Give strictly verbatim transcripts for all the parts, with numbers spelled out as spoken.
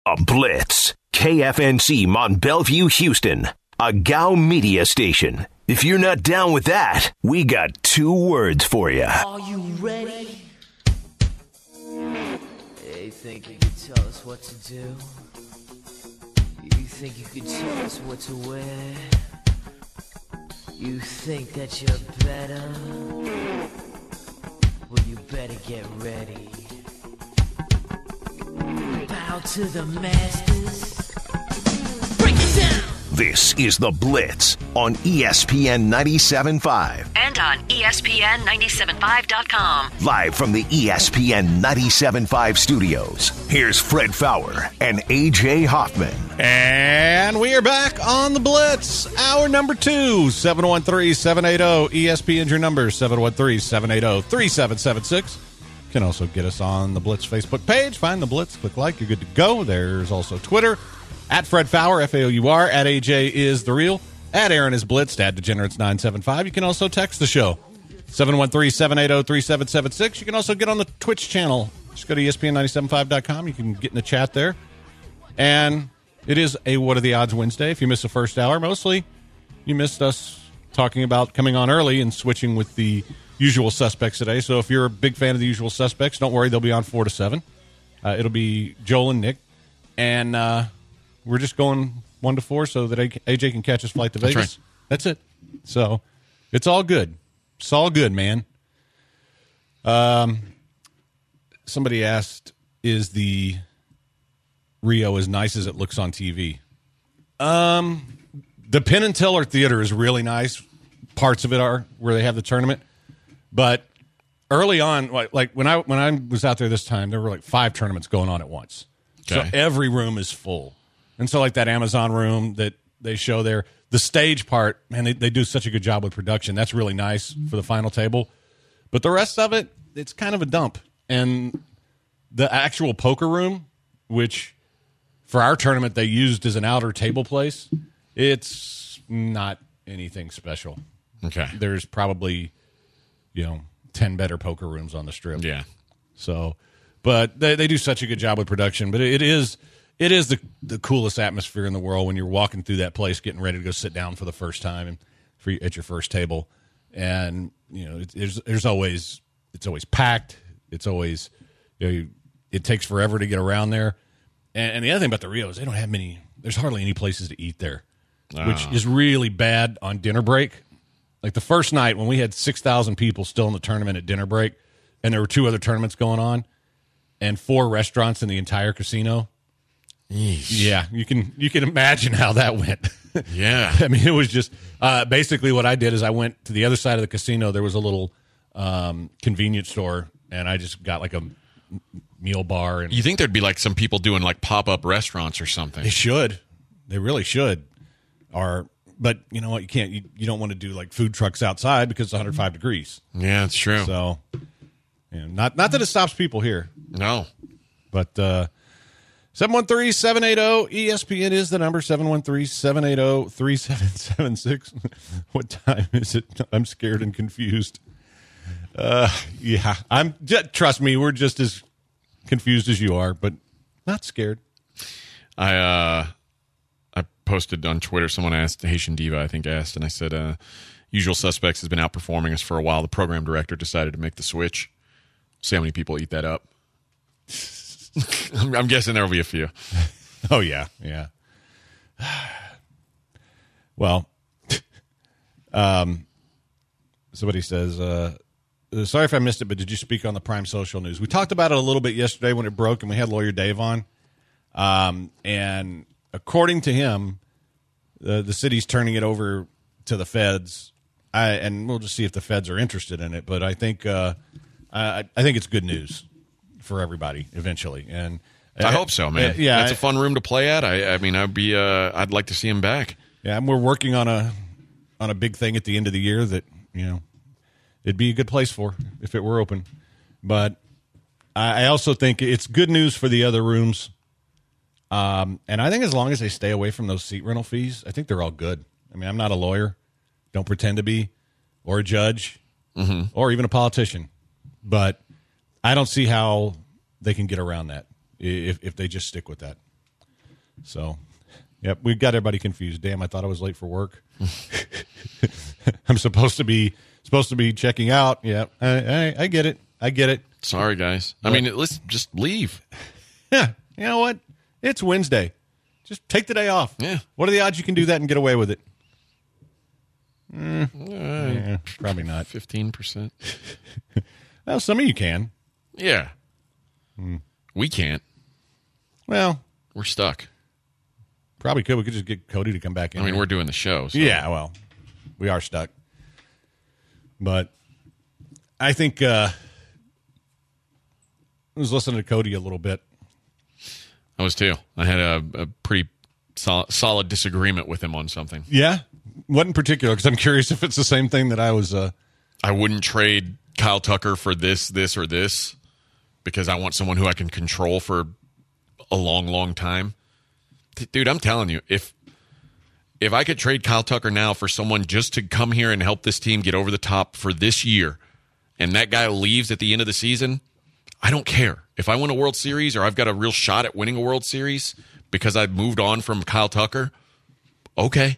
A Blitz. K F N C Mont Bellevue, Houston. A G O W media station. If you're not down with that, we got two words for you. Are you ready? You think you could tell us what to do? You think you could tell us what to wear? You think that you're better? Well, you better get ready. Bow to the masters. Break it down! This is The Blitz on E S P N ninety-seven point five. And on E S P N ninety-seven point five dot com. Live from the E S P N ninety-seven point five studios, here's Fred Faour and A J Hoffman. And we are back on The Blitz, hour number two, seven one three, seven eight zero, E S P N's your number, seven one three, seven eight zero, three seven seven six. You can also get us on the Blitz Facebook page. Find The Blitz, click like, you're good to go. There's also Twitter. At Fred Faour, F A O U R. At A J is the real. At Aaron is Blitzed. At Degenerates nine seven five. You can also text the show. seven one three, seven eight zero, three seven seven six. You can also get on the Twitch channel. Just go to E S P N ninety-seven point five dot com. You can get in the chat there. And it is a What Are the Odds Wednesday. If you missed the first hour, mostly you missed us talking about coming on early and switching with the usual suspects today. So if you're a big fan of the usual suspects, don't worry. They'll be on four to seven. Uh, it'll be Joel and Nick. And, uh... we're just going one to four so that A J can catch his flight to Vegas. That's right. That's it. So it's all good. It's all good, man. Um, somebody asked, is the Rio as nice as it looks on T V? Um, the Penn and Teller Theater is really nice. Parts of it are where they have the tournament. But early on, like, like when I when I was out there this time, there were like five tournaments going on at once. Okay. So every room is full. And so, like that Amazon room that they show there, the stage part, man, they, they do such a good job with production. That's really nice for the final table. But the rest of it, it's kind of a dump. And the actual poker room, which for our tournament they used as an outer table place, it's not anything special. Okay. There's probably, you know, ten better poker rooms on the Strip. Yeah. So, but they, they do such a good job with production. But it is... It is the the coolest atmosphere in the world when you're walking through that place, getting ready to go sit down for the first time and for, at your first table, and you know it, there's there's always it's always packed. It's always you know, it takes forever to get around there. And, and the other thing about the Rio is they don't have many. There's hardly any places to eat there, oh. which is really bad on dinner break. Like the first night when we had six thousand people still in the tournament at dinner break, and there were two other tournaments going on, and four restaurants in the entire casino. Yeesh. Yeah, you can you can imagine how that went. Yeah. I mean, it was just uh, basically what I did is I went to the other side of the casino. There was a little um, convenience store, and I just got like a m- meal bar. And you think there'd be like some people doing like pop-up restaurants or something? They should. They really should. Or, but you know what? You can't. You, you don't want to do like food trucks outside because it's one hundred five degrees. Yeah, it's true. So, you know, not not that it stops people here. No. But, uh, seven one three, seven eight zero, E S P N is the number, seven one three, seven eight zero, three seven seven six. What time is it? I'm scared and confused. Uh, yeah, I'm. Just, trust me, we're just as confused as you are, but not scared. I uh, I posted on Twitter, someone asked, Haitian Diva, I think, asked, and I said, uh, Usual Suspects has been outperforming us for a while. The program director decided to make the switch. See how many people eat that up. I'm guessing there will be a few. Oh, yeah, yeah. Well, um, somebody says, uh, sorry if I missed it, but did you speak on the Prime Social news? We talked about it a little bit yesterday when it broke, and we had Lawyer Dave on. Um, and according to him, the, the city's turning it over to the feds. I, and we'll just see if the feds are interested in it. But I think uh, I, I think it's good news for everybody eventually, and I uh, hope so, man. Uh, yeah, that's a fun room to play at. I, I mean, I'd be, uh, I'd like to see him back. Yeah, and we're working on a on a big thing at the end of the year that you know it'd be a good place for if it were open. But I, I also think it's good news for the other rooms, um, and I think as long as they stay away from those seat rental fees, I think they're all good. I mean, I'm not a lawyer, don't pretend to be, or a judge, mm-hmm. or even a politician, but I don't see how they can get around that if if they just stick with that. So, yep, we got everybody confused. Damn, I thought I was late for work. I'm supposed to be supposed to be checking out. Yeah, I, I, I get it. I get it. Sorry, guys. I What? mean, let's just leave. Yeah, you know what? It's Wednesday. Just take the day off. Yeah. What are the odds you can do that and get away with it? Mm, yeah, probably not. fifteen percent. Well, some of you can. Yeah. Hmm. We can't. Well, We're stuck. probably could. We could just get Cody to come back in. I mean, here. we're doing the show. So. Yeah, well, we are stuck. But I think uh, I was listening to Cody a little bit. I was too. I had a, a pretty sol- solid disagreement with him on something. Yeah? What in particular? Because I'm curious if it's the same thing that I was... Uh, I wouldn't trade Kyle Tucker for this, this, or this because I want someone who I can control for a long, long time. Dude, I'm telling you, if if I could trade Kyle Tucker now for someone just to come here and help this team get over the top for this year, and that guy leaves at the end of the season, I don't care. If I win a World Series or I've got a real shot at winning a World Series because I've moved on from Kyle Tucker, okay.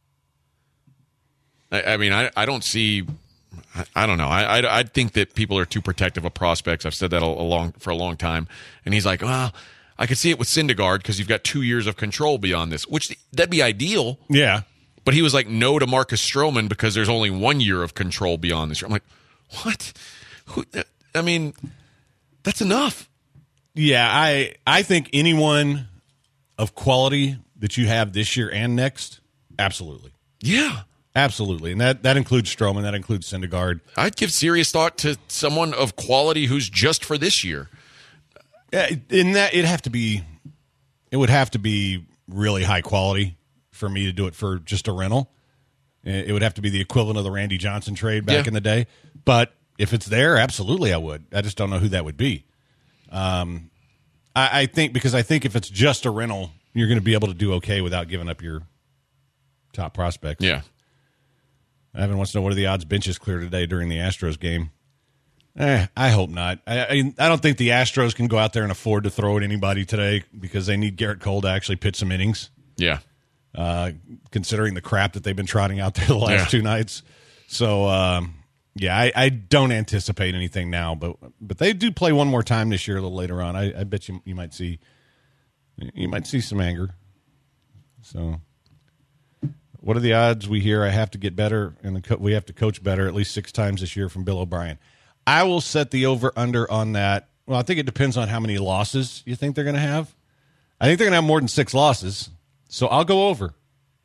I, I mean, I, I don't see... I, I don't know. I, I I think that people are too protective of prospects. I've said that a, a long for a long time. And he's like, well, I could see it with Syndergaard because you've got two years of control beyond this, which that'd be ideal. yeah. But he was like, no to Marcus Stroman because there's only one year of control beyond this year. I'm like, what? Who, I mean, that's enough. Yeah, I I think anyone of quality that you have this year and next, absolutely. Yeah. Absolutely. And that, that includes Stroman. That includes Syndergaard. I'd give serious thought to someone of quality who's just for this year. Yeah, in that, it'd have to be, it would have to be really high quality for me to do it for just a rental. It would have to be the equivalent of the Randy Johnson trade back Yeah. in the day. But if it's there, absolutely I would. I just don't know who that would be. Um, I, I think, because I think if it's just a rental, you're going to be able to do okay without giving up your top prospects. Yeah. Evan wants to know, what are the odds benches clear today during the Astros game? Eh, I hope not. I, I I don't think the Astros can go out there and afford to throw at anybody today because they need Garrett Cole to actually pitch some innings, Yeah. uh, considering the crap that they've been trotting out there the last Yeah. two nights. So, um, yeah, I, I don't anticipate anything now, but but they do play one more time this year a little later on. I, I bet you you might see you might see some anger. So, what are the odds we hear I have to get better and the co- we have to coach better at least six times this year from Bill O'Brien? I will set the over-under on that. Well, I think it depends on how many losses you think they're going to have. I think they're going to have more than six losses, so I'll go over.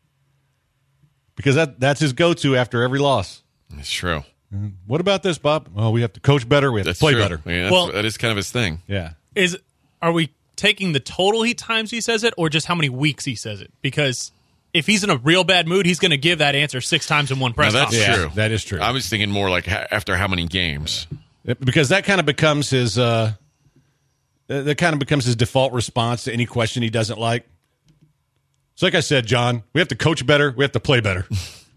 Because that that's his go-to after every loss. It's true. What about this, Bob? Well, we have to coach better. We have That's to play true. better. Yeah, that's, Well- that is kind of his thing. Yeah. Is are we taking the total he times he says it, or just how many weeks he says it? Because if he's in a real bad mood, he's going to give that answer six times in one press Now, that's conference. Yeah, true. that is true. I was thinking more like ha- after how many games. Because that kind of becomes his uh, that kind of becomes his default response to any question he doesn't like. It's like I said, John, we have to coach better. We have to play better.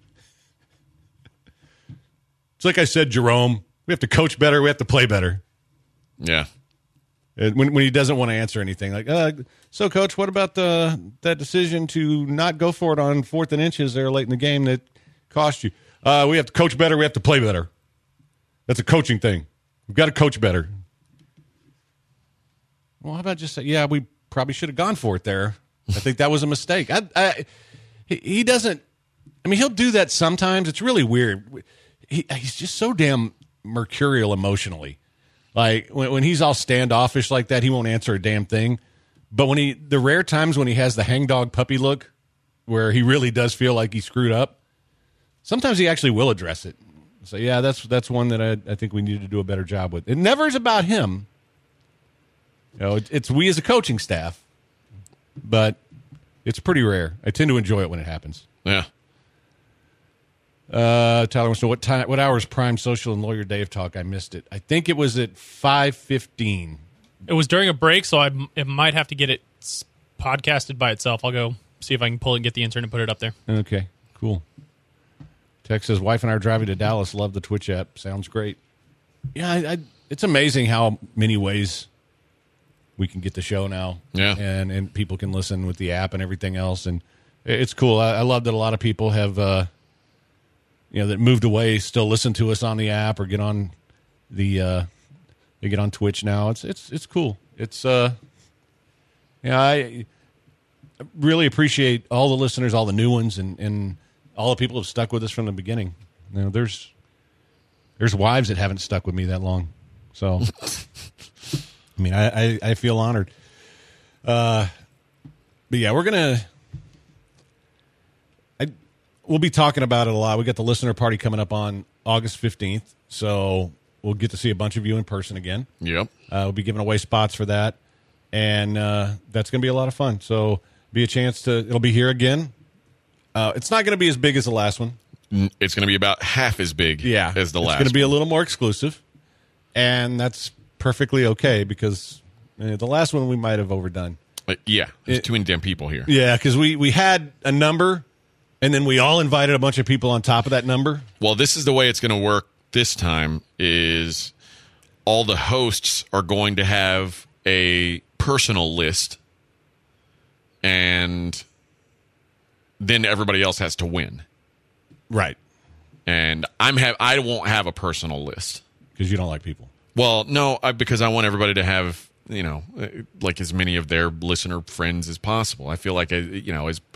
It's like I said, Jerome, we have to coach better. We have to play better. Yeah. And when when he doesn't want to answer anything, like, uh, so, Coach, what about the that decision to not go for it on fourth and inches there late in the game that cost you? Uh, we have to coach better. We have to play better. That's a coaching thing. We've got to coach better. Well, how about just say, yeah, we probably should have gone for it there. I think that was a mistake. I, I, he, he doesn't. I mean, he'll do that sometimes. It's really weird. He, he's just so damn mercurial emotionally. Like when, when he's all standoffish like that, he won't answer a damn thing. But when he, the rare times when he has the hangdog puppy look, where he really does feel like he screwed up, sometimes he actually will address it. So yeah, that's that's one that I, I think we need to do a better job with. It never is about him. You know, it, it's we as a coaching staff, but it's pretty rare. I tend to enjoy it when it happens. Yeah. Uh, Tyler wants to know what time, what hour is Prime Social and Lawyer Dave talk? I missed it. I think it was at five fifteen. It was during a break, so I it might have to get it s- podcasted by itself. I'll go see if I can pull it and get the intern and put it up there. Okay, cool. Tex says, wife and I are driving to Dallas. Love the Twitch app. Sounds great. Yeah, I, I, it's amazing how many ways we can get the show now. Yeah. And, and people can listen with the app and everything else. And it's cool. I, I love that a lot of people have, uh, you know, that moved away still listen to us on the app or get on the, uh, they get on Twitch now. It's, it's, it's cool. It's, uh, yeah, I really appreciate all the listeners, all the new ones, and, and all the people who have stuck with us from the beginning. You know, there's there's wives that haven't stuck with me that long. So, I mean, I, I, I feel honored. Uh, but, yeah, we're going to – we'll be talking about it a lot. We got the listener party coming up on August fifteenth, so we'll get to see a bunch of you in person again. Yep. Uh, we'll be giving away spots for that. And uh, that's going to be a lot of fun. So be a chance to – it'll be here again. Uh, it's not going to be as big as the last one. It's going to be about half as big yeah, as the it's last one. It's going to be a little more exclusive. And that's perfectly okay because uh, the last one we might have overdone. Uh, yeah, there's It- too many damn people here. Yeah, because we, we had a number, and then we all invited a bunch of people on top of that number. Well, this is the way it's going to work this time is all the hosts are going to have a personal list, and then everybody else has to win. Right. And I'm have I won't have a personal list Because you don't like people. Well, no, I, because I want everybody to have you know uh, like as many of their listener friends as possible. I feel like uh, you know as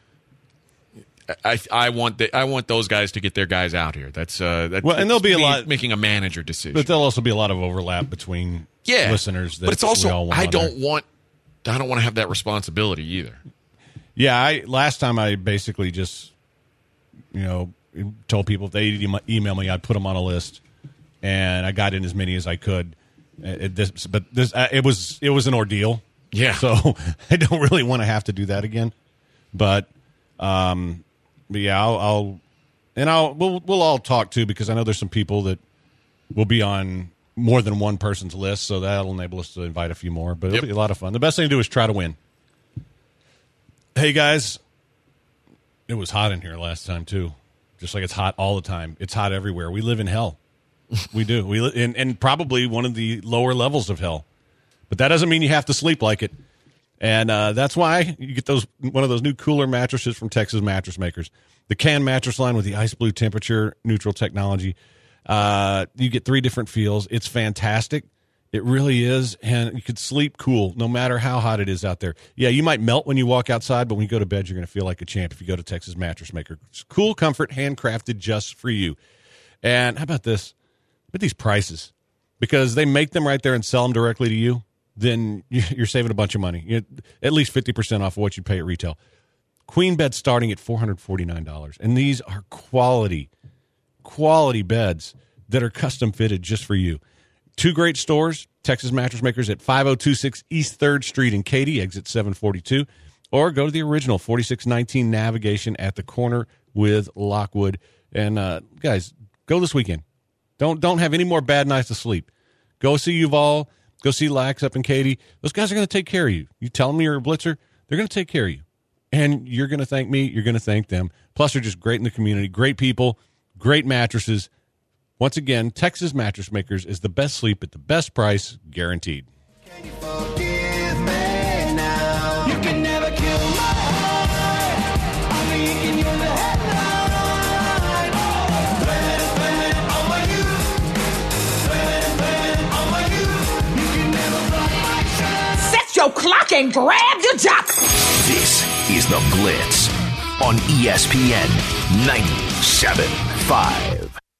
I I want the, I want those guys to get their guys out here. That's uh that's, Well, and there'll be a me lot- making a manager decision. But there'll also be a lot of overlap between yeah, listeners. That but it's we also all want I on don't there. want I don't want to have that responsibility either. Yeah, I last time I basically just, you know, told people if they email me, I'd put them on a list, and I got in as many as I could. It, this, but this, uh, it was it was an ordeal. Yeah. So I don't really want to have to do that again. But, um, but yeah, I'll, I'll and I'll we'll we'll all talk too because I know there's some people that will be on more than one person's list, so that'll enable us to invite a few more. But it'll Yep. be a lot of fun. The best thing to do is try to win. Hey guys, it was hot in here last time too. Just like it's hot all the time. It's hot everywhere. We live in hell. We do. We li- and, and probably one of the lower levels of hell. But that doesn't mean you have to sleep like it. And uh, that's why you get those one of those new cooler mattresses from Texas Mattress Makers. The Can mattress line with the ice blue temperature neutral technology. Uh, you get three different feels. It's fantastic. It really is. And you could sleep cool no matter how hot it is out there. Yeah, you might melt when you walk outside, but when you go to bed, you're going to feel like a champ if you go to Texas Mattress Maker. It's cool comfort, handcrafted just for you. And how about this? But these prices, because they make them right there and sell them directly to you, then you're saving a bunch of money. You're at least fifty percent off of what you pay at retail. Queen bed starting at four hundred forty-nine dollars. And these are quality, quality beds that are custom fitted just for you. Two great stores, Texas Mattress Makers at five oh two six East third Street in Katy, exit seven forty-two, or go to the original forty-six nineteen Navigation at the corner with Lockwood. And uh, guys, go this weekend. Don't don't have any more bad nights of sleep. Go see Yuval. Go see Lax up in Katy. Those guys are going to take care of you. You tell them you're a blitzer, they're going to take care of you. And you're going to thank me. You're going to thank them. Plus, they're just great in the community. Great people. Great mattresses. Once again, Texas Mattress Makers is the best sleep at the best price, guaranteed. Can you forgive me now? You can never kill my heart. I'm leaking you in the headline. Blame it, blame it on my youth. Blame it, blame it on my youth. You can never block my shine. Set your clock and grab your jock. This is The Blitz on E S P N ninety-seven point five.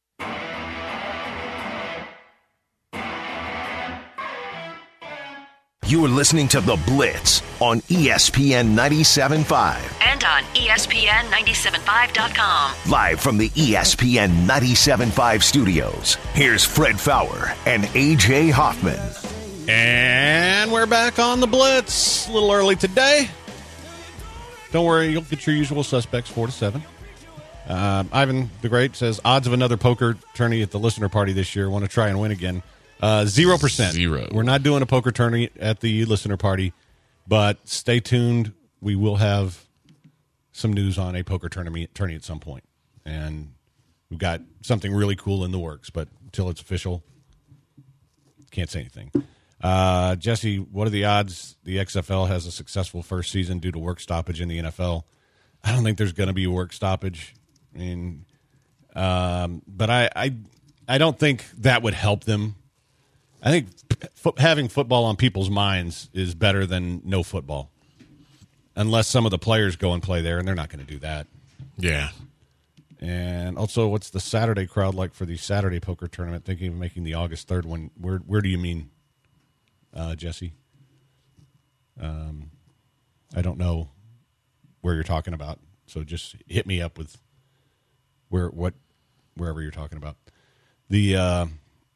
You are listening to The Blitz on E S P N ninety-seven point five. And on E S P N nine seven five dot com. Live from the E S P N ninety-seven point five studios, here's Fred Fowler and A J Hoffman. And we're back on The Blitz. A little early today. Don't worry, you'll get your usual suspects, four to seven. Um, Ivan the Great says, odds of another poker tourney at the listener party this year. Want to try and win again. Uh, zero percent. Zero. We're not doing a poker tourney at the listener party, but stay tuned. We will have some news on a poker tournament tourney at some point. And we've got something really cool in the works, but until it's official, can't say anything. Uh, Jesse, what are the odds the X F L has a successful first season due to work stoppage in the N F L? I don't think there's going to be a work stoppage. I mean, um, but I, I, I don't think that would help them. I think f- having football on people's minds is better than no football, unless some of the players go and play there, and they're not going to do that. Yeah. And also, what's the Saturday crowd like for the Saturday poker tournament? Thinking of making the August third one. Where where do you mean, uh, Jesse? Um, I don't know where you're talking about, so just hit me up with where what wherever you're talking about. The uh,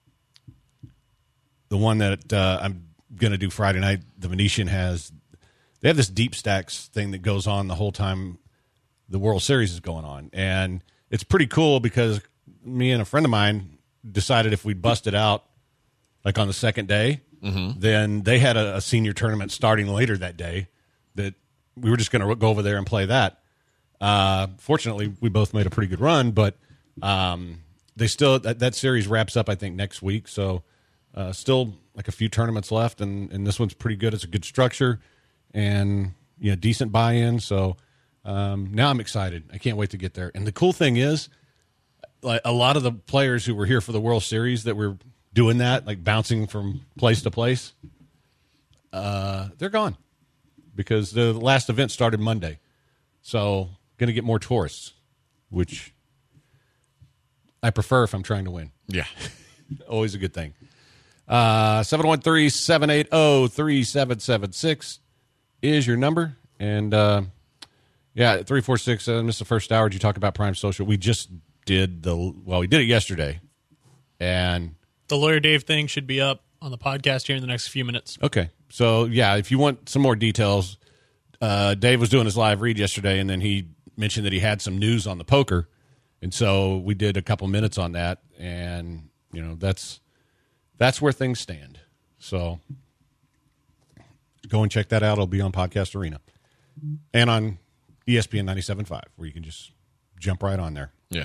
the one that uh, I'm going to do Friday night, the Venetian has they have this deep stacks thing that goes on the whole time the World Series is going on, and it's pretty cool because me and a friend of mine decided if we'd bust it out like on the second day, mm-hmm. then they had a, a senior tournament starting later that day that we were just going to go over there and play that. Uh, fortunately, we both made a pretty good run, but um, they still that, that series wraps up I think next week, so uh, still like a few tournaments left, and, and this one's pretty good. It's a good structure and you know decent buy-in, so. Um, now I'm excited. I can't wait to get there. And the cool thing is, like a lot of the players who were here for the World Series that were doing that, like bouncing from place to place, uh, they're gone because the last event started Monday. So going to get more tourists, which I prefer if I'm trying to win. Yeah. Always a good thing. Uh, seven one three, seven eight zero, three seven seven six is your number. And, uh, yeah, three four six, uh, missed the first hour. Did you talk about Prime Social? We just did the, well, we did it yesterday. And the Lawyer Dave thing should be up on the podcast here in the next few minutes. Okay. So, yeah, if you want some more details, uh, Dave was doing his live read yesterday, and then he mentioned that he had some news on the poker. And so we did a couple minutes on that. And, you know, that's that's where things stand. So go and check that out. It'll be on Podcast Arena. And on E S P N ninety-seven point five, where you can just jump right on there. Yeah.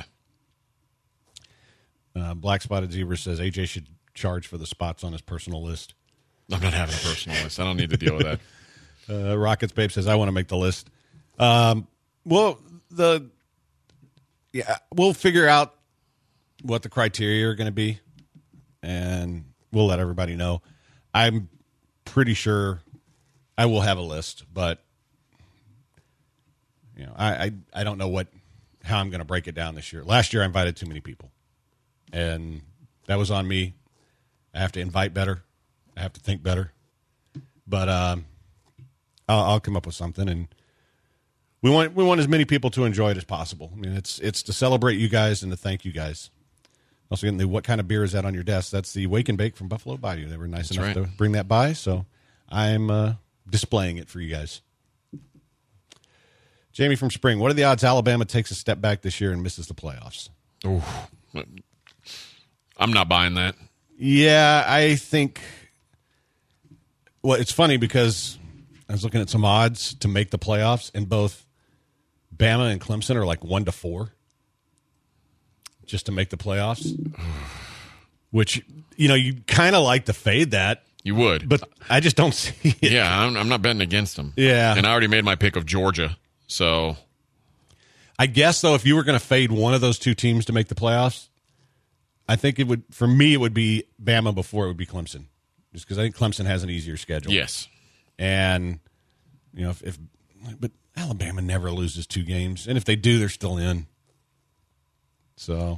Uh, Black Spotted Zebra says A J should charge for the spots on his personal list. I'm not having a personal list. I don't need to deal with that. Uh, Rockets Babe says, I want to make the list. Um, well, the yeah, we'll figure out what the criteria are going to be, and we'll let everybody know. I'm pretty sure I will have a list, but You know, I, I I don't know what how I'm going to break it down this year. Last year, I invited too many people, and that was on me. I have to invite better. I have to think better. But um, I'll, I'll come up with something, and we want we want as many people to enjoy it as possible. I mean, it's it's to celebrate you guys and to thank you guys. Also, getting the what kind of beer is that on your desk? That's the Wake and Bake from Buffalo Bayou. They were nice That's enough right. to bring that by, so I'm uh, displaying it for you guys. Jamie from Spring, what are the odds Alabama takes a step back this year and misses the playoffs? Ooh, I'm not buying that. Yeah, I think. Well, it's funny because I was looking at some odds to make the playoffs, and both Bama and Clemson are like one to four just to make the playoffs. Which, you know, you kind of like to fade that. You would. But I just don't see it. Yeah, I'm, I'm not betting against them. Yeah. And I already made my pick of Georgia. So I guess, though, if you were going to fade one of those two teams to make the playoffs, I think it would, for me, it would be Bama before it would be Clemson. Just because I think Clemson has an easier schedule. yes. And, you know, if, if, but Alabama never loses two games. And if they do, they're still in. So,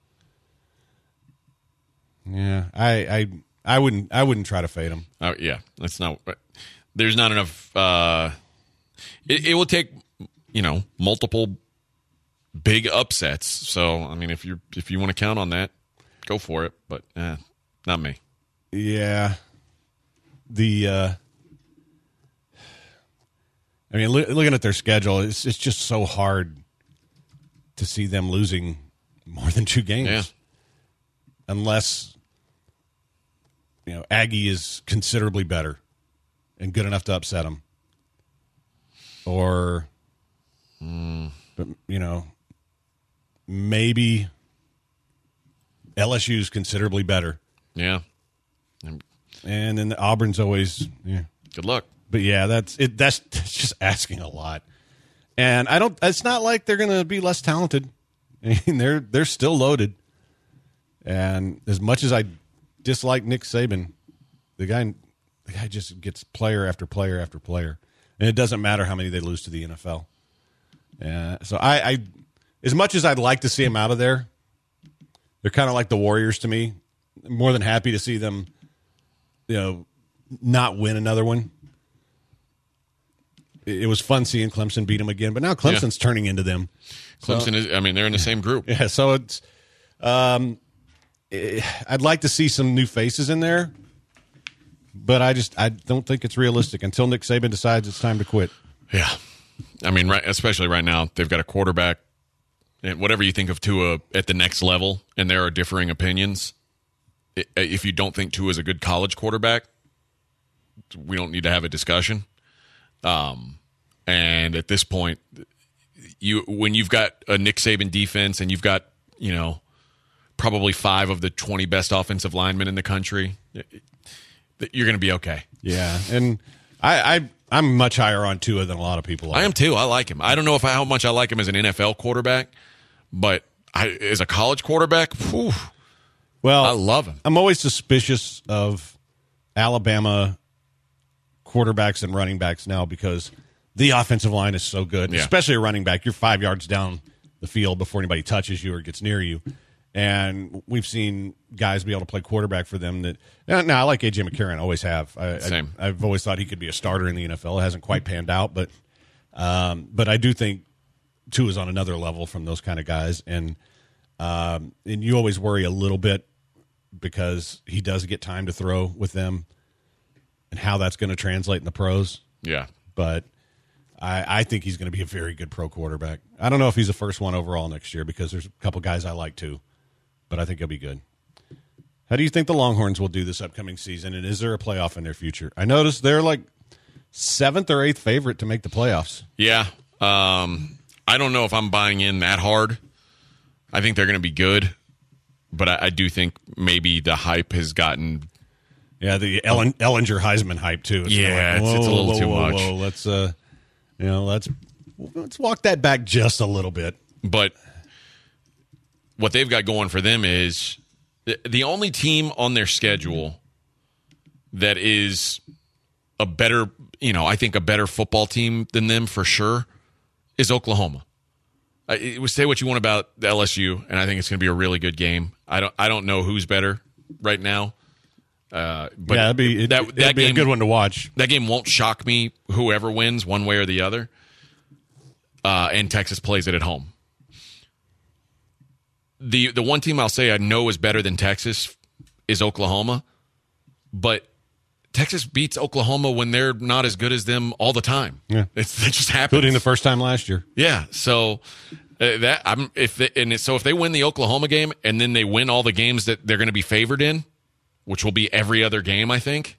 yeah, I, I, I wouldn't, I wouldn't try to fade them. Oh, yeah, that's not. There's not enough. Uh, it, it will take, you know, multiple big upsets. So, I mean, if you if you want to count on that, go for it. But eh, not me. Yeah. The, uh, I mean, look, looking at their schedule, it's it's just so hard to see them losing more than two games. Yeah. Unless, you know, Aggie is considerably better and good enough to upset them. Or, Mm. but, you know, maybe L S U is considerably better. Yeah. And And then Auburn's always, yeah. Good luck. But yeah, that's it. That's, that's just asking a lot. And I don't. It's not like they're going to be less talented. I mean, they're they're still loaded. And as much as I dislike Nick Saban, the guy the guy just gets player after player after player, and it doesn't matter how many they lose to the N F L. Yeah. So I, I as much as I'd like to see them out of there, they're kind of like the Warriors to me. I'm more than happy to see them, you know, not win another one. It was fun seeing Clemson beat them again, but now Clemson's yeah. turning into them. Clemson so, is, I mean, they're in the same group. Yeah, so it's, um, it, I'd like to see some new faces in there, but I just, I don't think it's realistic until Nick Saban decides it's time to quit. Yeah. I mean, right, especially right now, they've got a quarterback, and whatever you think of Tua at the next level, and there are differing opinions. If you don't think Tua is a good college quarterback, we don't need to have a discussion. Um, and at this point, you when you've got a Nick Saban defense and you've got, you know, probably five of the twenty best offensive linemen in the country, you're going to be okay. Yeah, and I, I I'm much higher on Tua than a lot of people are. I am too. I like him. I don't know if I, how much I like him as an N F L quarterback, but I, as a college quarterback, whew, well, I love him. I'm always suspicious of Alabama quarterbacks and running backs now because the offensive line is so good, yeah. especially a running back. You're five yards down the field before anybody touches you or gets near you. And we've seen guys be able to play quarterback for them. That now, now I like A J McCarron, always have. I, Same. I, I've always thought he could be a starter in the N F L. It hasn't quite panned out, but um, but I do think Tua is on another level from those kind of guys. And um, and you always worry a little bit because he does get time to throw with them and how that's going to translate in the pros. Yeah. But I, I think he's going to be a very good pro quarterback. I don't know if he's the first one overall next year because there's a couple guys I like too, but I think he'll be good. How do you think the Longhorns will do this upcoming season, and is there a playoff in their future? I noticed they're like seventh or eighth favorite to make the playoffs. Yeah. Um, I don't know if I'm buying in that hard. I think they're going to be good, but I, I do think maybe the hype has gotten – yeah, the Ellen, Ellinger Heisman hype too. It's yeah, like, whoa, it's, it's a little whoa, too whoa, much. Whoa, let's, uh, you know, let's let's walk that back just a little bit. But what they've got going for them is the, the only team on their schedule that is a better, you know, I think a better football team than them for sure is Oklahoma. I, I, say what you want about L S U, and I think it's going to be a really good game. I don't, I don't know who's better right now. Uh, but yeah, it'd be, it, that, it'd that be game, a good one to watch. That game won't shock me, whoever wins, one way or the other. Uh, and Texas plays it at home. The the one team I'll say I know is better than Texas is Oklahoma, but Texas beats Oklahoma when they're not as good as them all the time. Yeah, it's, it just happens. Including the first time last year. Yeah, so uh, that I'm if they, and so if they win the Oklahoma game and then they win all the games that they're going to be favored in, which will be every other game, I think.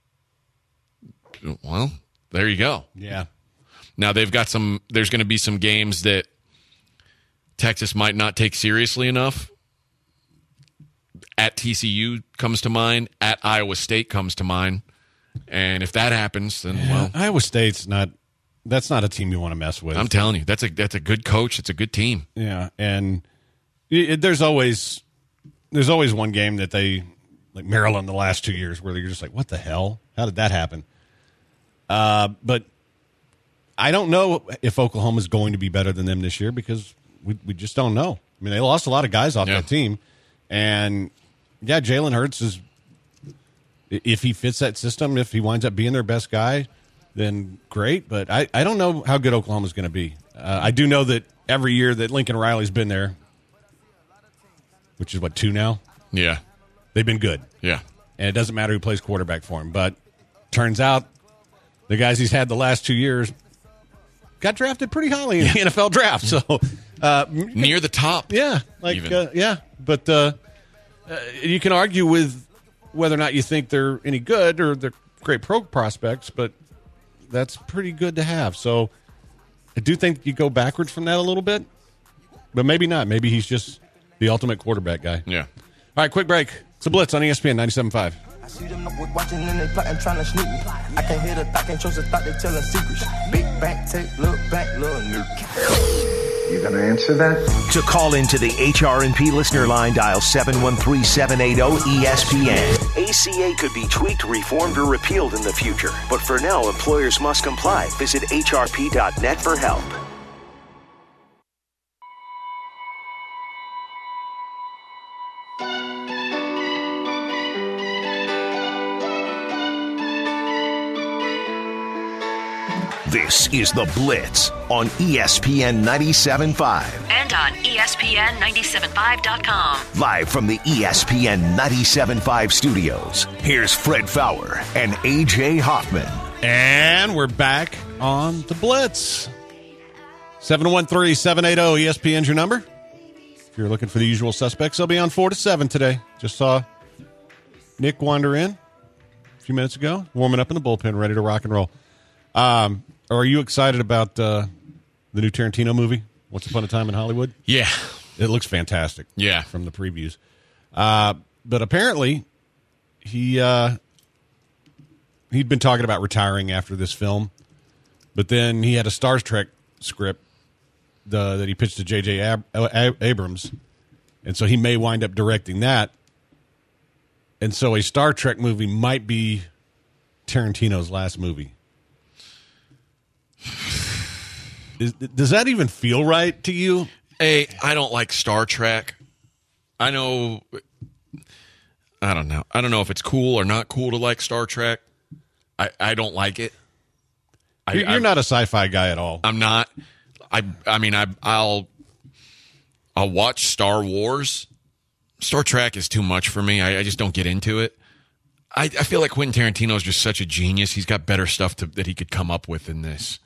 Well, there you go. Yeah. Now they've got some. There's going to be some games that Texas might not take seriously enough. At T C U comes to mind. At Iowa State comes to mind. And if that happens, then yeah, well, Iowa State's not. That's not a team you want to mess with. I'm telling you, that's a that's a good coach. It's a good team. Yeah, and it, there's always there's always one game that they like Maryland the last two years where you're just like, what the hell? How did that happen? Uh, but I don't know if Oklahoma's going to be better than them this year because we we just don't know. I mean, they lost a lot of guys off yeah. that team, and yeah, Jalen Hurts is. If he fits that system, if he winds up being their best guy, then great. But I, I don't know how good Oklahoma's going to be. Uh, I do know that every year that Lincoln Riley's been there, which is what, two now? Yeah. They've been good. Yeah. And it doesn't matter who plays quarterback for him. But turns out the guys he's had the last two years got drafted pretty highly in the N F L draft. So uh, near the top. Yeah. Like, uh, yeah. But uh, uh, you can argue with whether or not you think they're any good or they're great pro prospects, but that's pretty good to have. So I do think you go backwards from that a little bit, but maybe not. Maybe he's just the ultimate quarterback guy. Yeah. All right, quick break. It's a Blitz on E S P N ninety-seven point five. I see them watching and they plotting, trying to sneak me. I can't hear the thought, can't trust the thought, they telling secrets. Big bank, take, look back, little nuke. You gonna answer that? To call into the H R and P listener line, dial seven one three, seven eight zero, E S P N. A C A could be tweaked, reformed, or repealed in the future. But for now, employers must comply. Visit H R P dot net for help. This is The Blitz on E S P N ninety-seven point five. And on E S P N ninety-seven point five dot com. Live from the E S P N ninety-seven point five studios, here's Fred Fowler and A J Hoffman. And we're back on The Blitz. seven one three, seven eight zero, E S P N's your number. If you're looking for the usual suspects, they'll be on four to seven today. Just saw Nick wander in a few minutes ago, warming up in the bullpen, ready to rock and roll. Um, are you excited about uh, the new Tarantino movie, Once Upon a Time in Hollywood? Yeah. It looks fantastic. Yeah. From the previews. Uh, but apparently, he, uh, he'd been talking about retiring after this film, but then he had a Star Trek script the, that he pitched to J J. Ab- Ab- Abrams, and so he may wind up directing that. And so a Star Trek movie might be Tarantino's last movie. Is, does that even feel right to you? Hey, I don't like Star Trek. I know. I don't know. I don't know if it's cool or not cool to like Star Trek. I, I don't like it. I, You're, you're not a sci-fi guy at all. I'm not. I I mean I I'll I'll watch Star Wars. Star Trek is too much for me. I, I just don't get into it. I, I feel like Quentin Tarantino is just such a genius. He's got better stuff to, that he could come up with than this.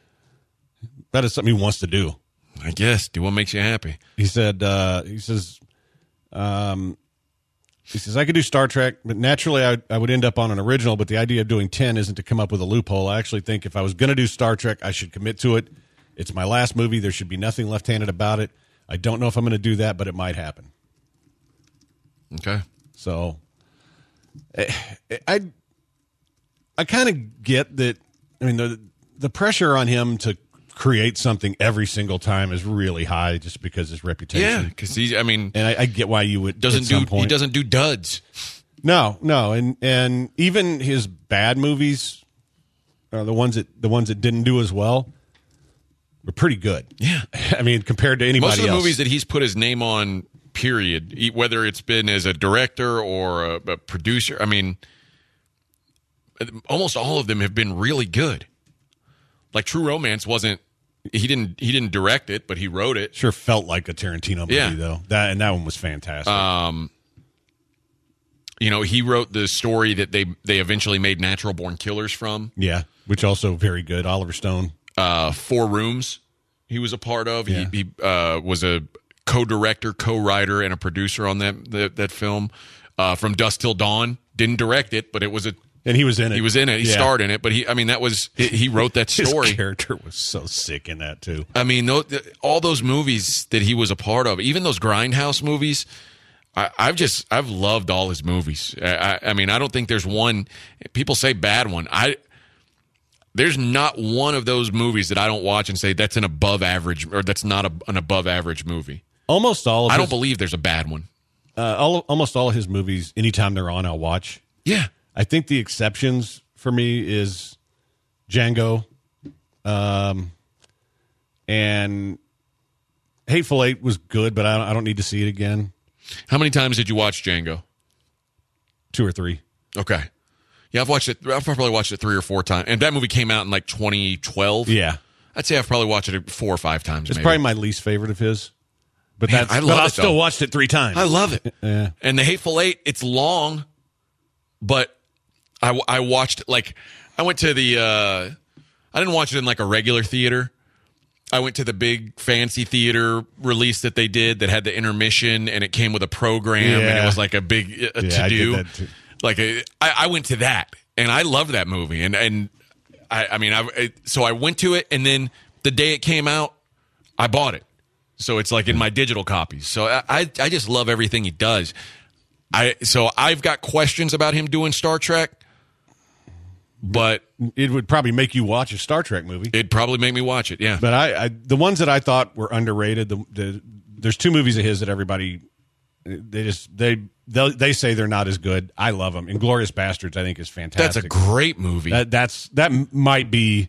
That is something he wants to do. I guess. Do what makes you happy. He said, uh, he says, um, he says, I could do Star Trek, but naturally I, I would end up on an original, but the idea of doing ten isn't to come up with a loophole. I actually think if I was going to do Star Trek, I should commit to it. It's my last movie. There should be nothing left-handed about it. I don't know if I'm going to do that, but it might happen. Okay. So, I, I, I kind of get that. I mean, the the pressure on him to create something every single time is really high, just because his reputation. Yeah, because he's. I mean, and I, I get why you would doesn't at some do. point. He doesn't do duds. No, no, and and even his bad movies, uh, the ones that the ones that didn't do as well, were pretty good. Yeah, I mean, compared to anybody else. Most of the else. movies that he's put his name on, period, whether it's been as a director or a, a producer, I mean, almost all of them have been really good. Like True Romance wasn't. He didn't. He didn't direct it, but he wrote it. Sure, felt like a Tarantino movie yeah. though. That and that one was fantastic. Um, you know, he wrote the story that they they eventually made Natural Born Killers from. Yeah, which also very good. Oliver Stone. Uh, Four Rooms. He was a part of. Yeah. He, he uh, was a co-director, co-writer, and a producer on that that, that film. Uh, From Dusk Till Dawn. Didn't direct it, but it was a. And he was in it. He was in it. He yeah. starred in it, but he. I mean, that was he wrote that story. His character was so sick in that too. I mean, all those movies that he was a part of, even those Grindhouse movies. I, I've just I've loved all his movies. I, I mean, I don't think there's one. People say bad one. I there's not one of those movies that I don't watch and say that's an above average or that's not a, an above average movie. Almost all. of I his, don't believe there's a bad one. Uh, all, almost all of his movies, anytime they're on, I'll watch. Yeah. I think the exceptions for me is Django, um, and Hateful Eight was good, but I don't, I don't need to see it again. How many times did you watch Django? Two or three. Okay. Yeah, I've watched it. I've probably watched it three or four times. And that movie came out in like twenty twelve. Yeah. I'd say I've probably watched it four or five times. It's maybe. probably my least favorite of his. But Man, that's, I love but I it, still though. watched it three times. I love it. Yeah. And The Hateful Eight, it's long, but I, I watched, like, I went to the, uh, I didn't watch it in like a regular theater. I went to the big fancy theater release that they did that had the intermission and it came with a program Yeah. and it was like a big uh, Yeah, to I did do. that too. Like, a, I, I went to that and I loved that movie. And, and I, I mean, I, it, so I went to it and then the day it came out, I bought it. So it's like in my digital copies. So I, I, I just love everything he does. I so I've got questions about him doing Star Trek, but It would probably make you watch a Star Trek movie. it'd probably make me watch it. Yeah, But I, I the ones that I thought were underrated. The, the there's two movies of his that everybody they just they they they say they're not as good. I love them. Inglourious Bastards, I think, is fantastic. that's a great movie. That that's that might be.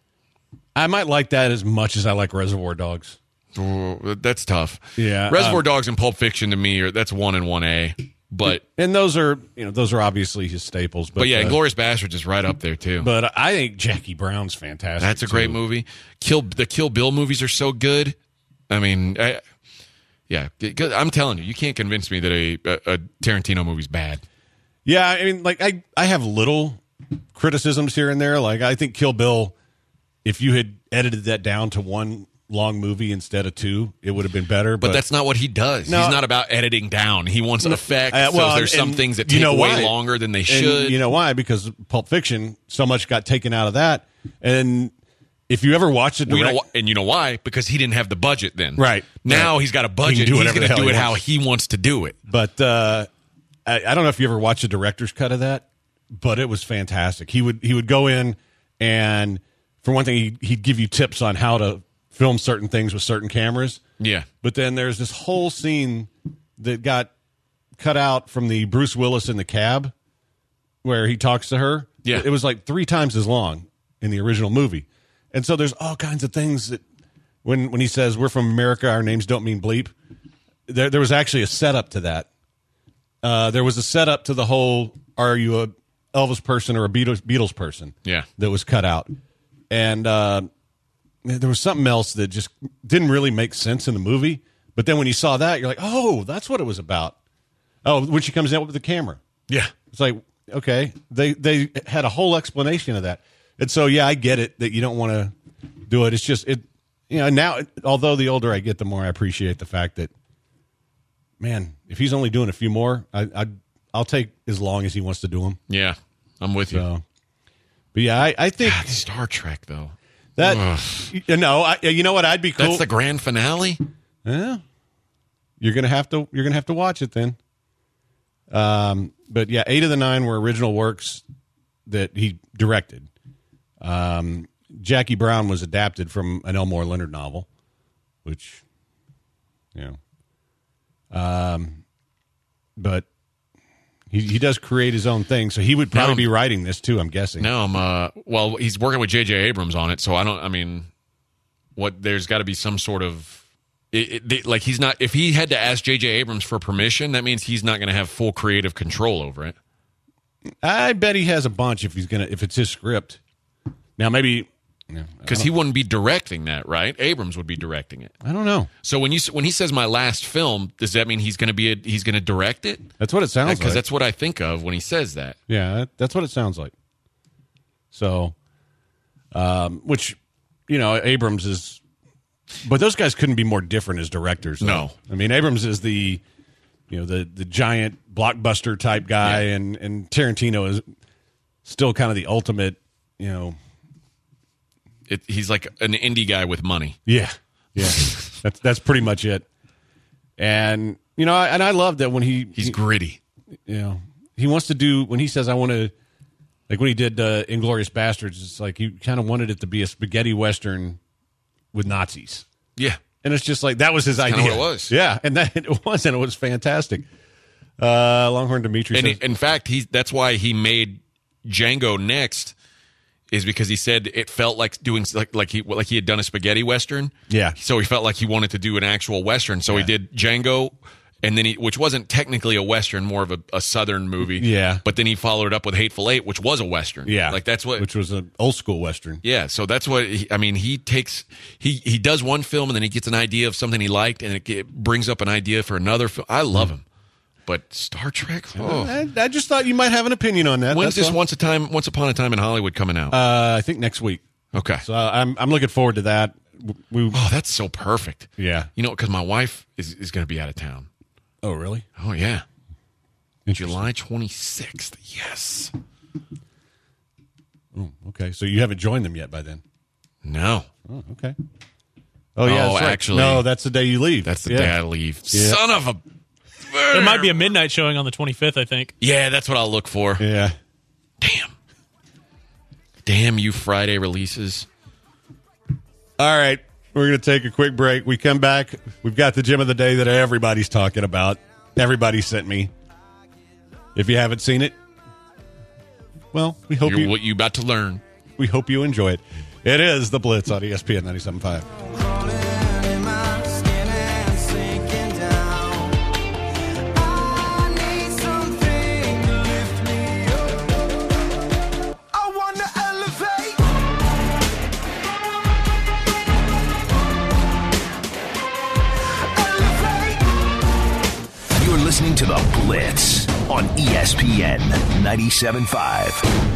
I might like that as much as I like Reservoir Dogs. Ooh, that's tough. Yeah, Reservoir um, Dogs and Pulp Fiction to me are that's one and one A. But and those are you know those are obviously his staples. But, but yeah, uh, Inglourious Bastards is right up there too. But I think Jackie Brown's fantastic. That's a great too. movie. Kill the Kill Bill movies are so good. I mean, I, yeah, good- I'm telling you, you can't convince me that a, a, a Tarantino movie's bad. Yeah, I mean, like I, I have little criticisms here and there. Like I think Kill Bill, if you had edited that down to one long movie instead of two, it would have been better. But, But, that's not what he does. No. He's not about editing down. He wants effects. Uh, well, so there's and- some and things that you take know way why? longer than they And should. you know why? Because Pulp Fiction, so much got taken out of that. And if you ever watch it, Well, you know direct- wh- and you know why? Because he didn't have the budget then. Right. Now Right. he's got a He budget. can do He's whatever going the to hell do he it how wants. he wants to do it. But uh, I, I don't know if you ever watched the director's cut of that, but it was fantastic. He would he would go in and, for one thing, he, he'd give you tips on how to film certain things with certain cameras. Yeah. But then there's this whole scene that got cut out from the Bruce Willis in the cab where he talks to her. Yeah. It was like three times as long in the original movie. And so there's all kinds of things that when when he says we're from America, our names don't mean bleep. There there was actually a setup to that. Uh, there was a setup to the whole are you a Elvis person or a Beatles, Beatles person? Yeah. That was cut out. And uh, there was something else that just didn't really make sense in the movie. But then when you saw that, you're like, oh, that's what it was about. Oh, when she comes out with the camera. Yeah. It's like, okay, they they had a whole explanation of that. And so, yeah, I get it that you don't want to do it. It's just, it, you know, now, although the older I get, the more I appreciate the fact that, man, if he's only doing a few more, I, I, I'll take as long as he wants to do them. Yeah. I'm with you. So, but yeah, I, I think God, Star Trek, though. that, Ugh. you know, I, you know what, I'd be cool. That's the grand finale? Yeah. You're gonna have to you're gonna have to watch it then. Um, but yeah, eight of the nine were original works that he directed. Um, Jackie Brown was adapted from an Elmore Leonard novel, which, you know, um, but he he does create his own thing, so he would probably Now- be writing this too. I'm guessing. Now I'm, uh, well, he's working with J J Abrams on it, so I don't, I mean, what, there's got to be some sort of, It, it, like he's not. If he had to ask J J Abrams for permission, that means he's not going to have full creative control over it. I bet he has a bunch if he's gonna if it's his script. Now maybe Because he wouldn't be directing that, right? Abrams would be directing it. I don't know. So when you when he says my last film, does that mean he's going to be a, he's going to direct it? That's what it sounds like. Because that's what I think of when he says that. Yeah, that, that's what it sounds like. So, um, which you know, Abrams is. But those guys couldn't be more different as directors. Though. No. I mean Abrams is the, you know, the the giant blockbuster type guy, Yeah. and and Tarantino is still kind of the ultimate, you know. It, he's like an indie guy with money. Yeah, yeah, that's that's pretty much it. And you know, and I love that when he He's he, gritty. you know, he wants to do when he says I want to, like when he did uh, Inglourious Bastards, it's like he kind of wanted it to be a spaghetti western with Nazis. Yeah. And it's just like that was his kinda idea. what it was. Yeah, and that it was, and it was fantastic. Uh, Longhorn Dimitri And says, in fact, he that's why he made Django next, is because he said it felt like doing like like he like he had done a spaghetti western. Yeah. So he felt like he wanted to do an actual western. So he Yeah. did Django, and then he, which wasn't technically a western, more of a, a southern movie. Yeah. But then he followed it up with Hateful Eight, which was a western. yeah, Like that's what. which was an old school western. Yeah, so that's what he, I mean. He takes he he does one film and then he gets an idea of something he liked and it, it brings up an idea for another film. I love him, but Star Trek. Oh. I, I just thought you might have an opinion on that. When's that's this all. Once a Time Once Upon a Time in Hollywood coming out? Uh, I think next week. okay. So uh, I'm I'm looking forward to that. We, Oh, that's so perfect. yeah. You know, because my wife is is going to be out of town. Oh, really? Oh yeah, Interesting. July twenty-sixth. Yes. Oh, okay. So you haven't joined them yet by then. No, Oh, okay. Oh yeah. Oh, that's right. actually- no, that's the day you leave. that's the yeah. day I leave. Yeah. Son of a. There might be a midnight showing on the twenty-fifth, I think. Yeah, that's what I'll look for. Yeah. Damn. Damn you Friday releases. All right. We're going to take a quick break. We come back. We've got the gem of the day that everybody's talking about. Everybody sent me. If you haven't seen it, well, we hope You're you what you about to learn. we hope you enjoy it. It is The Blitz on E S P N ninety-seven point five. Listening to The Blitz on E S P N ninety-seven point five.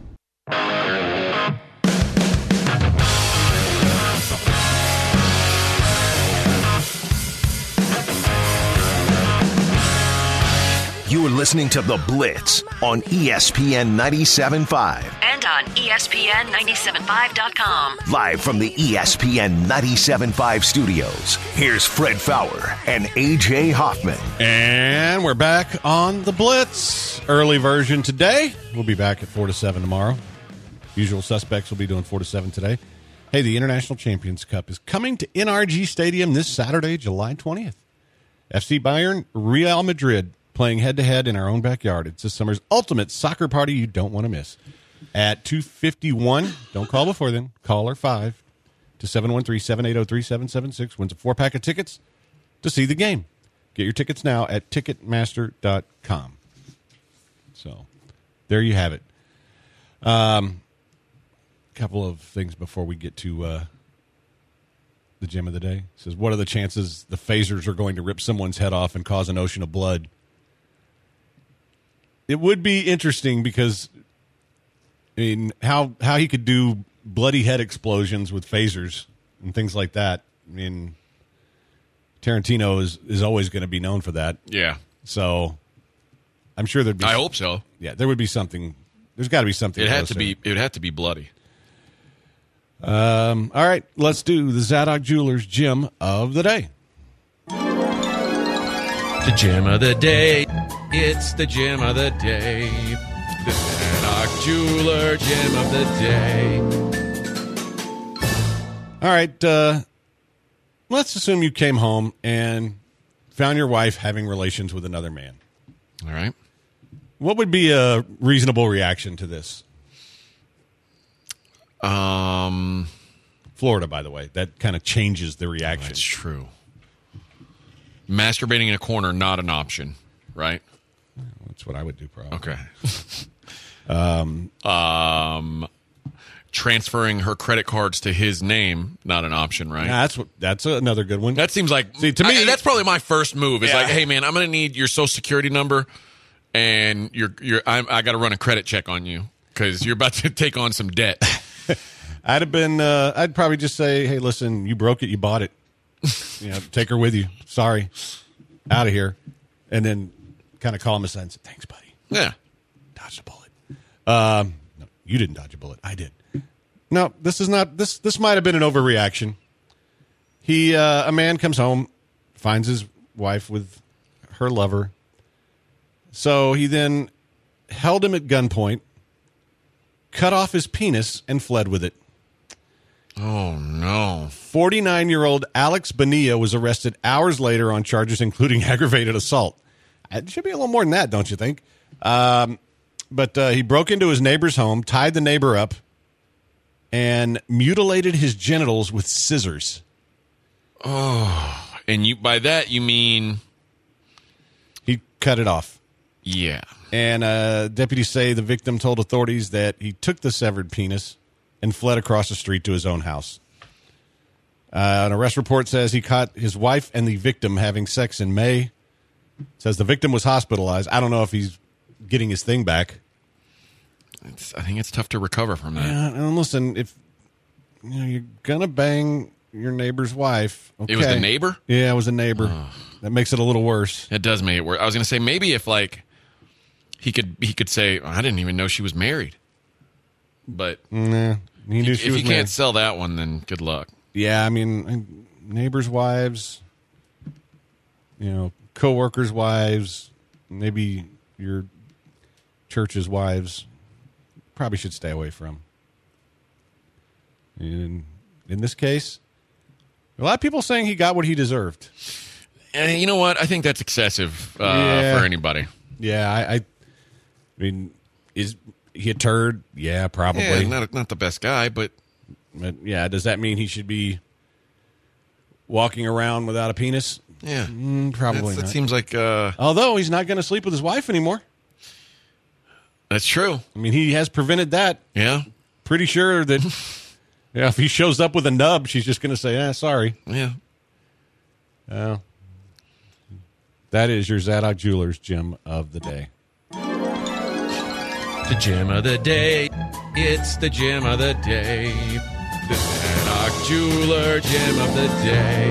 You are listening to The Blitz on E S P N ninety-seven point five. And on E S P N ninety-seven point five dot com. Live from the E S P N ninety-seven point five studios, here's Fred Fowler and A J Hoffman. And we're back on The Blitz. Early version today. We'll be back at four to seven tomorrow. Usual suspects will be doing four to seven today. Hey, the International Champions Cup is coming to N R G Stadium this Saturday, July twentieth. F C Bayern, Real Madrid, playing head-to-head in our own backyard. It's this summer's ultimate soccer party you don't want to miss. At two fifty-one, don't call before then, call or five to seven one three, seven eight zero, three seven seven six. Wins a four-pack of tickets to see the game. Get your tickets now at ticketmaster dot com. So, there you have it. Um, a couple of things before we get to uh, the gem of the day. It says, what are the chances the phasers are going to rip someone's head off and cause an ocean of blood? It would be interesting because, I mean, how how he could do bloody head explosions with phasers and things like that. I mean, Tarantino is, is always going to be known for that. Yeah. So, I'm sure there'd be... I hope so. Yeah, there would be something... There's got to be something... It had close to there. be. It would have to be bloody. Um, all right, let's do the Zadok Jewelers Gem of the Day. The gem of the day. It's the gem of the day. The Zadok Jeweler gem of the day. All right, uh, let's assume you came home and found your wife having relations with another man. All right. What would be a reasonable reaction to this? Um, Florida, by the way. That kind of changes the reaction. That's true. Masturbating in a corner, not an option, right? That's what I would do, probably. Okay. um, um, transferring her credit cards to his name, not an option, right? Yeah, that's what. That's another good one. That seems like, See, to me, I- that's probably my first move. It's Yeah. like, hey, man, I'm going to need your social security number, and you're, you're, I'm, I got to run a credit check on you because you're about to take on some debt. I'd have been. Uh, I'd probably just say, "Hey, listen, you broke it, you bought it. You know, take her with you. Sorry, out of here." And then kind of call him aside and say, "Thanks, buddy. Yeah. Dodged a bullet." Um, no, you didn't dodge a bullet. I did. No, this is not. This this might have been an overreaction. He, uh, a man comes home, finds his wife with her lover. So he then held him at gunpoint, cut off his penis, and fled with it. Oh, no. forty-nine-year-old Alex Bonilla was arrested hours later on charges including aggravated assault. It should be a little more than that, don't you think? Um, but uh, he broke into his neighbor's home, tied the neighbor up, and mutilated his genitals with scissors. Oh, and you by that you mean He cut it off. yeah. And uh, deputies say the victim told authorities that he took the severed penis and fled across the street to his own house. Uh, an arrest report says he caught his wife and the victim having sex in May. Says the victim was hospitalized. I don't know if he's getting his thing back. It's, I think it's tough to recover from that. Yeah, and listen, if you know, you're gonna bang your neighbor's wife, okay. It was the neighbor? Yeah, it was a neighbor. That makes it a little worse. It does make it worse. I was going to say maybe if like he could he could say I didn't even know she was married. But Nah, he knew if she you was can't married. sell that one, then good luck. Yeah, I mean, neighbors' wives, you know, coworkers' wives, maybe your church's wives, probably should stay away from. In, in this case, a lot of people saying he got what he deserved. And you know what? I think that's excessive uh, Yeah. for anybody. Yeah, I, I, I mean, is he a turd? Yeah, probably. Yeah, not not the best guy, but But yeah, does that mean he should be walking around without a penis? yeah, Mm, probably That's- not. That seems like uh, Although he's not going to sleep with his wife anymore. that's true. I mean, he has prevented that. Yeah, Pretty sure that yeah, if he shows up with a nub, she's just going to say, "Ah, sorry." yeah. Oh. That is your Zadok Jewelers gem of the day. The gem of the day. It's the gem of the day. The Zadok Jeweler gem of the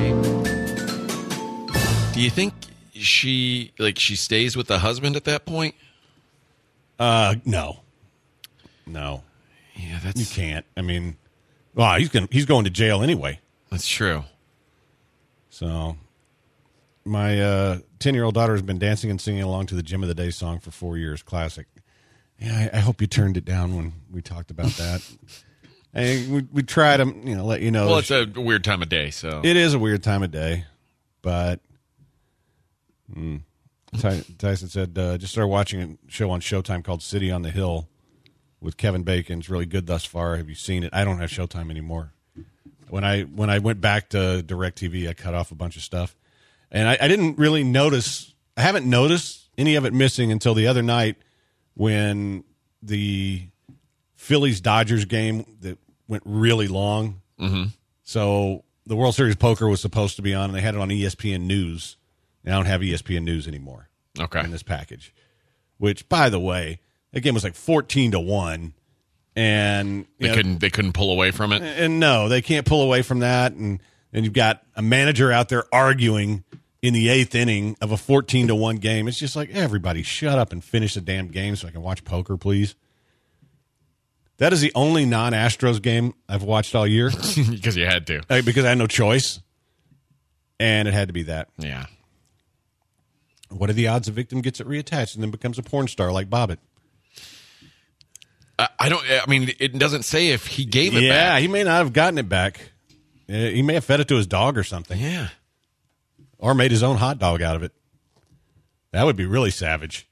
day. Do you think she like she stays with the husband at that point? Uh, no, no, Yeah, that's you can't. I mean, well, he's going he's going to jail anyway. that's true. So, my uh, ten-year-old daughter has been dancing and singing along to the Gem of the Day song for four years. Classic. Yeah, I, I hope you turned it down when we talked about that. And we we try to you know let you know. Well, it's a weird time of day, so It is a weird time of day, but mm, Ty- Tyson said uh, just started watching a show on Showtime called City on the Hill with Kevin Bacon. It's really good thus far. Have you seen it? I don't have Showtime anymore. When I when I went back to DirecTV, I cut off a bunch of stuff, and I, I didn't really notice. I haven't noticed any of it missing until the other night when the Phillies Dodgers game that went really long. Mm-hmm. So the World Series of Poker was supposed to be on, and they had it on E S P N News. And I don't have E S P N News anymore. Okay. In this package, which, by the way, that game was like fourteen to one, and you they know, couldn't they couldn't pull away from it. and no, they can't pull away from that. And and you've got a manager out there arguing in the eighth inning of a fourteen to one game. It's just like, everybody shut up and finish the damn game so I can watch poker, please. That is the only non-Astros game I've watched all year. Because you had to. Uh, because I had no choice. And it had to be that. Yeah. What are the odds a victim gets it reattached and then becomes a porn star like Bobbitt? I, I don't. I mean, it doesn't say if he gave it Yeah, back. he may not have gotten it back. Uh, He may have fed it to his dog or something. Yeah. Or made his own hot dog out of it. That would be really savage.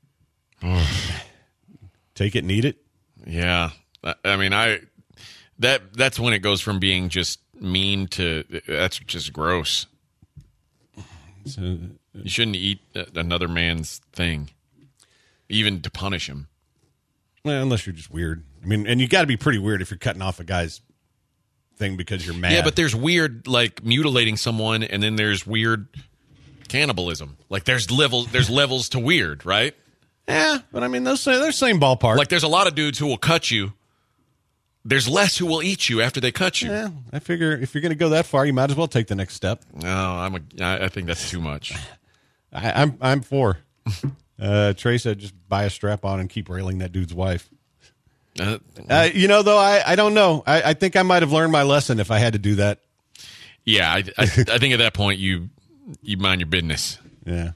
Take it and eat it? Yeah. I, I mean, I that that's when it goes from being just mean to that's just gross. So, You shouldn't eat another man's thing, even to punish him. well, unless you're just weird. I mean, and you got to be pretty weird if you're cutting off a guy's thing because you're mad. Yeah, but there's weird like mutilating someone, and then there's weird cannibalism. Like there's levels, there's levels to weird, right? Yeah, but I mean, those they're same ballpark. Like there's a lot of dudes who will cut you. There's less who will eat you after they cut you. Yeah, I figure if you're going to go that far, you might as well take the next step. No, I'm a. I I think that's too much. I, I'm I'm for. Uh, Trey said, just buy a strap on and keep railing that dude's wife. Uh, Uh, you know, though, I, I don't know. I, I think I might have learned my lesson if I had to do that. yeah, I, I, I think at that point you you mind your business. Yeah.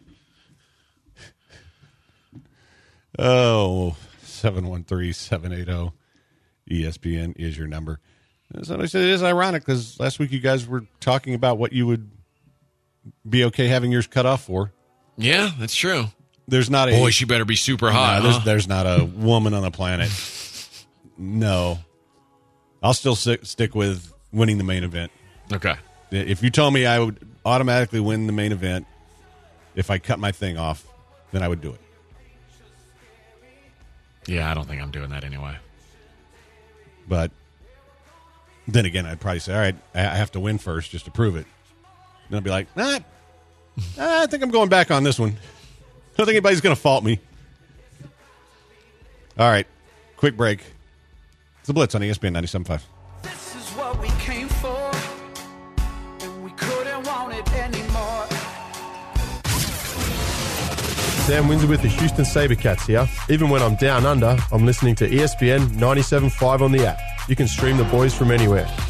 Oh, seven one three, seven eight zero E S P N is your number. Somebody said it is ironic because last week you guys were talking about what you would be okay having yours cut off for. Yeah, that's true. There's not a Boy, she better be super hot. No, there's, huh? there's not a woman on the planet. No. I'll still stick, stick with winning the main event. Okay. If you told me I would automatically win the main event if I cut my thing off, then I would do it. Yeah, I don't think I'm doing that anyway. But then again, I'd probably say, all right, I I have to win first just to prove it. Then I'll be like, nah, I think I'm going back on this one. I don't think anybody's going to fault me. All right, quick break. It's the Blitz on E S P N ninety-seven point five. This is what we came for, and we couldn't want it anymore. Sam Windsor with the Houston Sabercats here. Even when I'm down under, I'm listening to E S P N ninety-seven point five on the app. You can stream the boys from anywhere.